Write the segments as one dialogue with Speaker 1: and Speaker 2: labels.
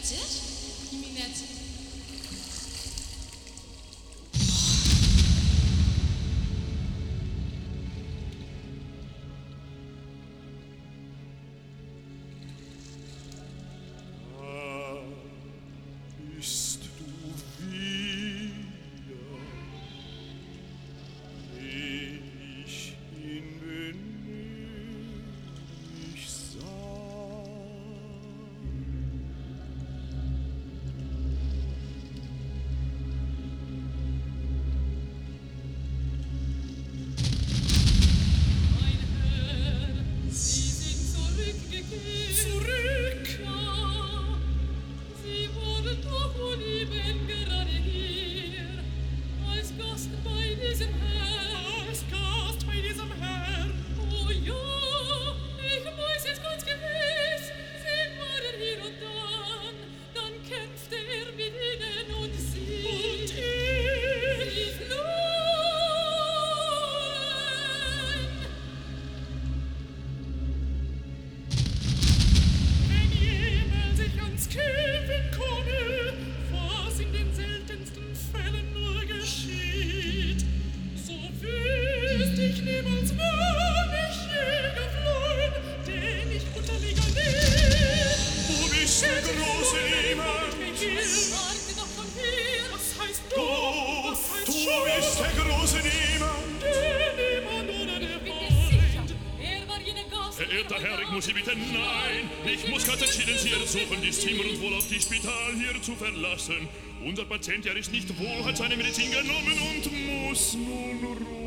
Speaker 1: Verehrter Herr, ich muss Sie bitten, nein, ich muss ganz entschieden Sie ersuchen, die Zimmer und wohl auch die Spital hier zu verlassen. Unser Patient, er ist nicht wohl, hat seine Medizin genommen und muss nun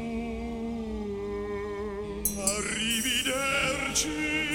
Speaker 1: ruhen. Arrivederci.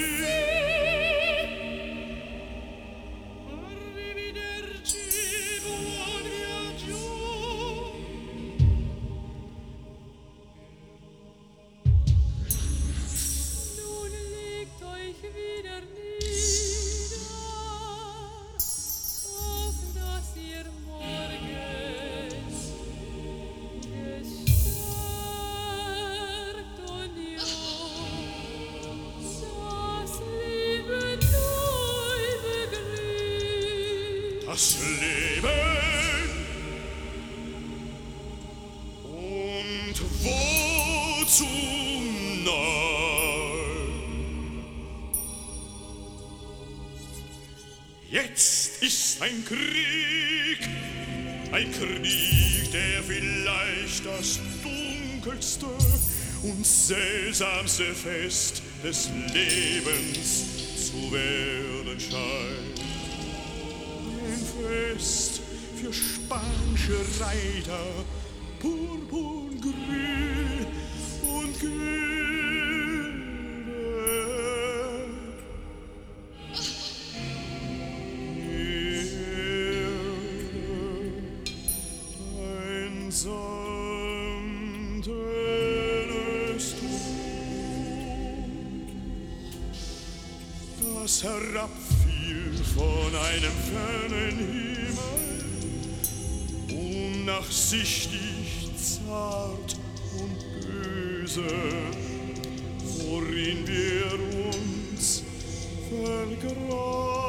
Speaker 1: Das Leben und wozu nein? Jetzt ist ein Krieg, der vielleicht das dunkelste und seltsamste Fest des Lebens zu werden scheint. Fest für spanische Reiter, purpurgrün und gülden. Ein sanftes Tuch, das herabfiel von einem fernen Himmel, unnachsichtig, zart und böse, worin wir uns vergraben.